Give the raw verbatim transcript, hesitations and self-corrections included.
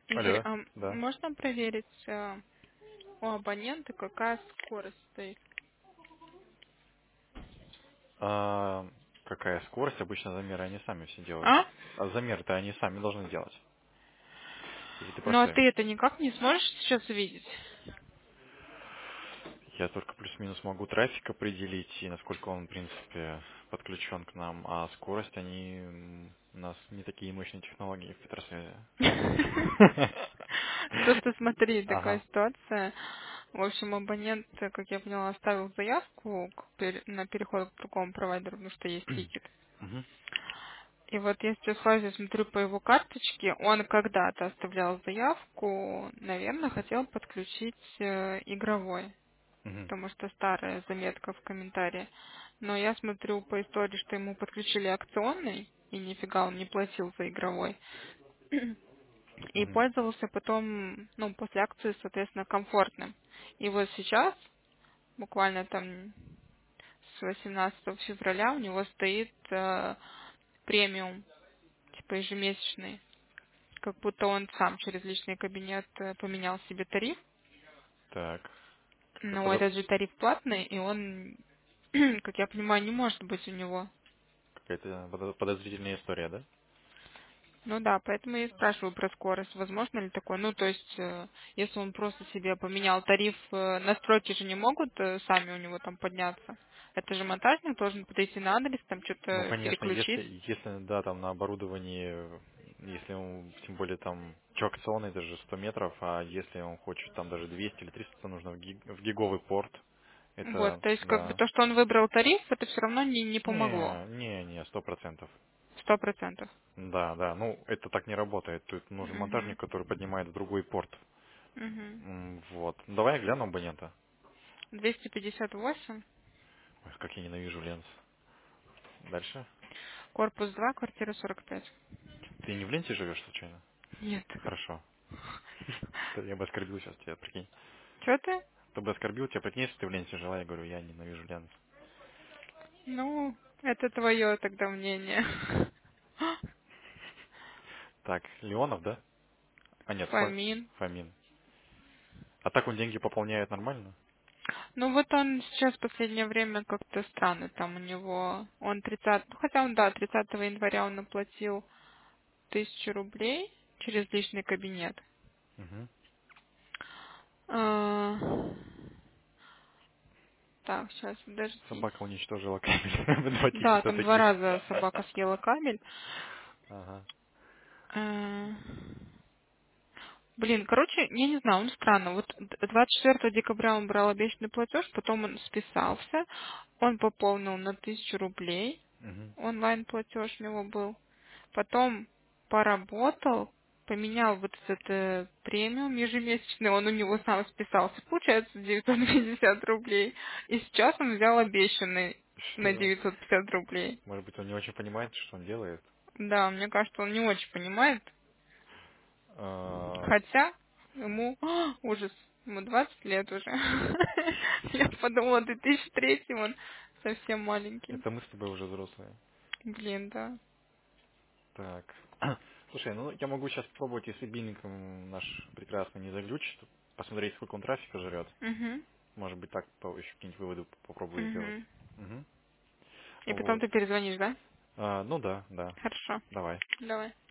Игорь, Алло, а да. можно проверить э, у абонента, какая скорость стоит? А, какая скорость? Обычно замеры они сами все делают. А? А замеры-то они сами должны делать. Если ты Ну а просто... ты это никак не сможешь сейчас увидеть? Я только плюс-минус могу трафик определить, и насколько он, в принципе, подключен к нам. А скорость, они... м, У нас не такие мощные технологии в Петросвязи. Просто смотри, такая Ага. ситуация. В общем, абонент, э, как я поняла, оставил заявку к пер- на переход к другому провайдеру, потому что есть тикет. Мгм. И вот я сейчас лазю, смотрю по его карточке, он когда-то оставлял заявку, наверное, хотел подключить э, игровой, Мгм. потому что старая заметка в комментарии. Но я смотрю по истории, что ему подключили акционный, и нифига он не платил за игровой. И Мгм. пользовался потом, ну, после акции, соответственно, комфортным. И вот сейчас, буквально там с восемнадцатого февраля, у него стоит э, премиум, типа ежемесячный, как будто он сам через личный кабинет э, поменял себе тариф. Так. Как-то Но подо- этот же тариф платный, и он, как я понимаю, не может быть у него. Какая-то подо- подозрительная история, да? Ну да, поэтому я и спрашиваю про скорость. Возможно ли такое? Ну, то есть, э, если он просто себе поменял тариф, э, настройки же не могут э, сами у него там подняться. Это же монтажник должен подойти на адрес, там Ну, что-то конечно, если, переключить. если, да, там на оборудовании, э, если он, тем более там, что акционный, это же сто метров, а если он хочет там даже двести или триста, то нужно в, гиг- в гиговый порт. Вот, Это, то есть, как бы да. то, что он выбрал тариф, это все равно не, не помогло. Не, не, не, сто процентов. Сто процентов. Да, да, ну, это так не работает. Тут нужен монтажник, Угу. который поднимает в другой порт. Угу. М, Вот. Давай я гляну абонента. двести пятьдесят восемь, Ой, как я ненавижу Ленс. Дальше. корпус два, квартира сорок пять. Ты не в Ленте живешь случайно? Нет. Хорошо. То я бы оскорбил сейчас тебя, прикинь. Че ты? Кто бы оскорбил тебя, прикинь, если ты в ленте жила, я говорю, я ненавижу Ленс. Ну, это твое тогда мнение. Так, Леонов, да? А нет, Фа- Фомин. Фомин. А так он деньги пополняет нормально? Ну вот он сейчас в последнее время как-то странно там у него. Он тридцатого, ну, хотя он, да, тридцатого января он оплатил тысячу рублей через личный кабинет. Угу. А, Так, сейчас, подожди. Собака уничтожила кабель. Два Да, тикета там два таких. раза собака съела кабель. Ага. А, Блин, короче, я не знаю, он странно. Вот д- двадцать четвёртого декабря он брал обещанный платеж, потом он списался, он пополнил на тысячу рублей, Угу. онлайн-платеж у него был. Потом поработал, поменял вот этот э, премиум ежемесячный, он у него сам списался, получается девятьсот пятьдесят рублей. И сейчас он взял обещанный на Что? девятьсот пятьдесят рублей. Может быть, он не очень понимает, что он делает? Да, мне кажется, он не очень понимает. А, Хотя ему ужас, ему двадцать лет уже. Я подумала, две тысячи третий он совсем маленький. Это мы с тобой уже взрослые. Блин, да. Так. Слушай, ну я могу сейчас попробовать, если биллинг м, наш прекрасный не заглючит, посмотреть, сколько он трафика жрет. Угу. Может быть, так по- еще какие-нибудь выводы п- попробую сделать. Угу. Угу. И потом Вот. ты перезвонишь, да? А, ну да, да. Хорошо. Давай. Давай.